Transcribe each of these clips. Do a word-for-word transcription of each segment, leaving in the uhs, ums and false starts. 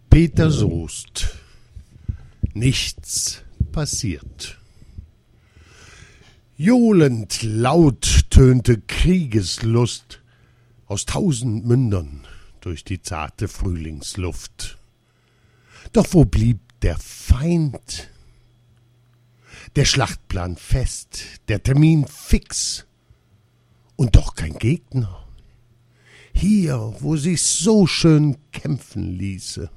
Peter Soest. Nichts passiert. Johlend laut tönte Kriegeslust aus tausend Mündern durch die zarte Frühlingsluft. Doch wo blieb der Feind? Der Schlachtplan fest, der Termin fix und doch kein Gegner. Hier, wo sich's so schön kämpfen ließe.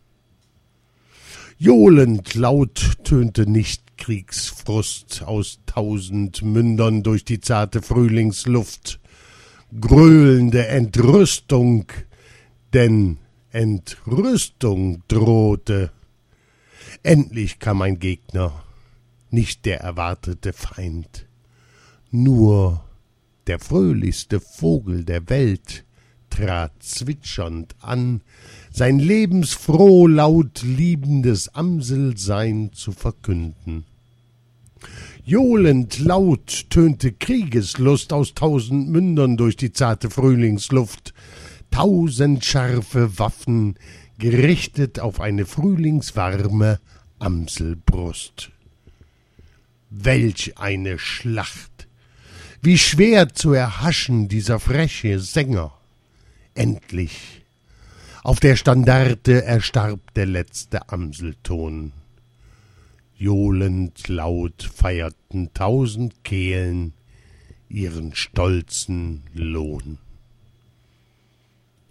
Johlend laut tönte nicht Kriegsfrust aus tausend Mündern durch die zarte Frühlingsluft. Gröhlende Entrüstung, denn Entrüstung drohte. Endlich kam ein Gegner, nicht der erwartete Feind. Nur der fröhlichste Vogel der Welt trat zwitschernd an, sein lebensfroh laut liebendes Amselsein zu verkünden. Johlend laut tönte Kriegeslust aus tausend Mündern durch die zarte Frühlingsluft, tausend scharfe Waffen gerichtet auf eine frühlingswarme Amselbrust. Welch eine Schlacht! Wie schwer zu erhaschen dieser freche Sänger! Endlich! Auf der Standarte erstarb der letzte Amselton. Johlend laut feierten tausend Kehlen ihren stolzen Lohn.